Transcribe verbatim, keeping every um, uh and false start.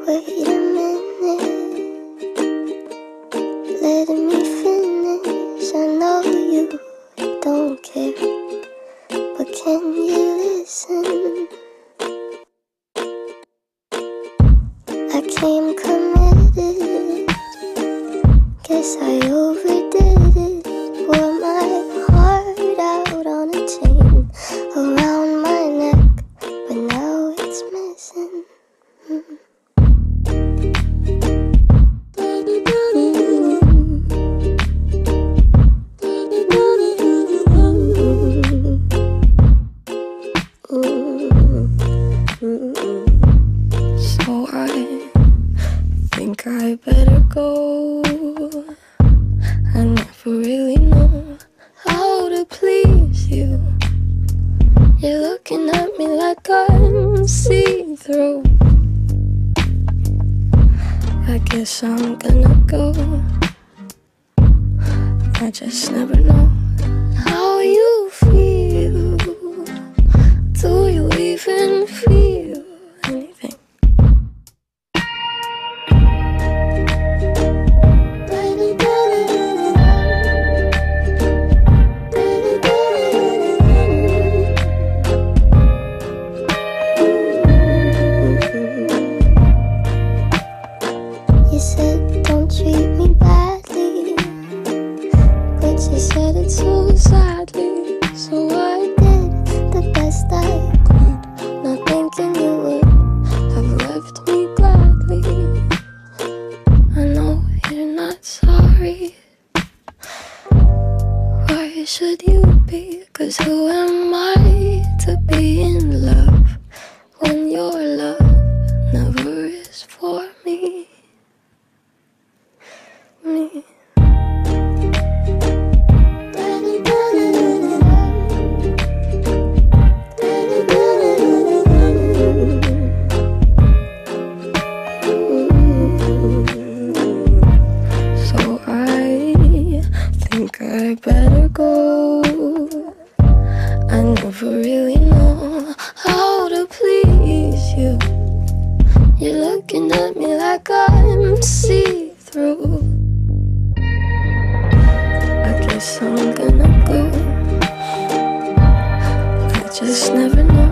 Wait a minute, let me finish. I know you don't care, but can you listen? I came committed, guess I overdid it. Wore my heart out on a chain around my neck, but now it's missing. Mm. So I think I better go. I never really know how to please you. You're looking at me like I'm see-through. I guess I'm gonna go. I just never know how you feel. Do you even feel anything? You said don't treat me badly, but you said it so sadly. So I did the best I could, not thinking you would have left me gladly. I know you're not sorry. Why should you be? 'Cause who am I to be in love when your love never is for me? Me. So I think I better go. I never really know how to please you. You're looking at me like I'm see-through. I guess I'm gonna go. I just never know